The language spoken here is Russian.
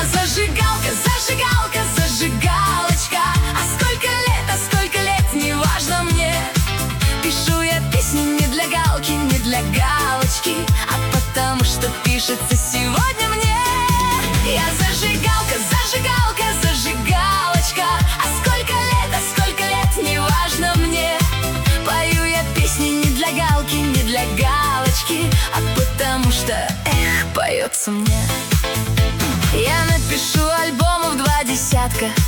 зажигалка, зажигалка, зажигалочка. А сколько лет, не важно мне. Пишу я песни не для галки, не для галочки, а потому что пишется сегодня мне. Я зажигалка, зажигалка, зажигалочка. А сколько лет, не важно мне. Пою я песни не для галки, не для галочки, а потому что, поется мне. Я напишу альбомов 20,